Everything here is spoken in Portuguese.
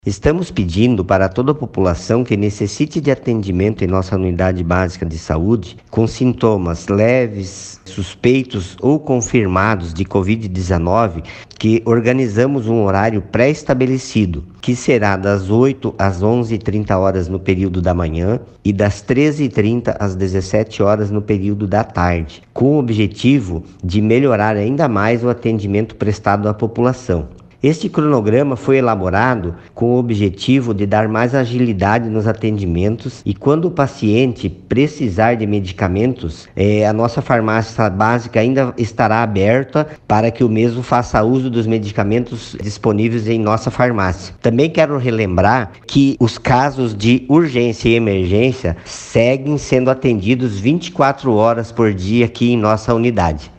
Estamos pedindo para toda a população que necessite de atendimento em nossa unidade básica de saúde com sintomas leves, suspeitos ou confirmados de Covid-19, que organizamos um horário pré-estabelecido, que será das 8 às 11h30 horas no período da manhã e das 13h30 às 17 horas no período da tarde, com o objetivo de melhorar ainda mais o atendimento prestado à população. Este cronograma foi elaborado com o objetivo de dar mais agilidade nos atendimentos e quando o paciente precisar de medicamentos, a nossa farmácia básica ainda estará aberta para que o mesmo faça uso dos medicamentos disponíveis em nossa farmácia. Também quero relembrar que os casos de urgência e emergência seguem sendo atendidos 24 horas por dia aqui em nossa unidade.